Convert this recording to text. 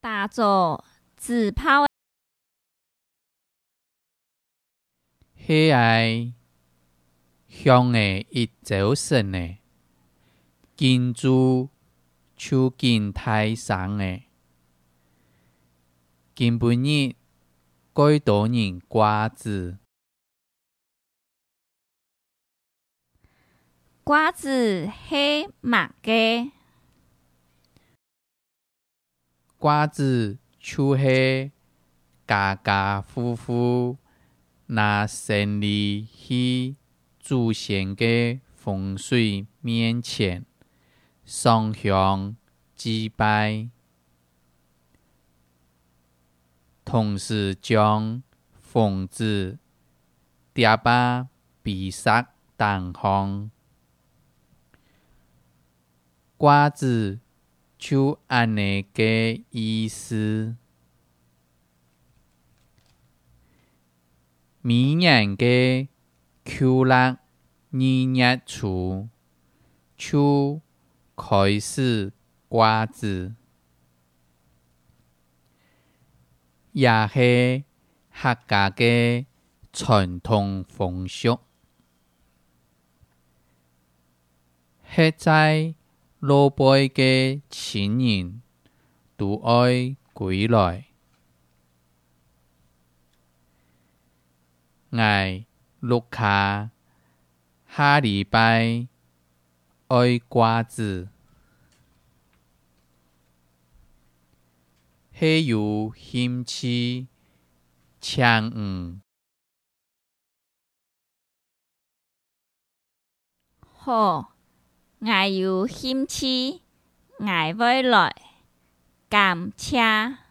打造自泡喜爱香的一早晨的，金珠手紧太上的，今晡日几多人瓜子？ 瓜子是麦嘅， 瓜子就是家家户户拿胜利去祖先的风水面前上香祭拜，同时将房子叠把比色灯光。瓜子就按呢个意思。明年嘅9月2日初就开始瓜子，也是客家嘅传统风俗。现在老辈嘅亲人都爱归来，我ลูกค้า下礼拜爱瓜子，是有兴趣请好，我有兴趣，我会来，感谢。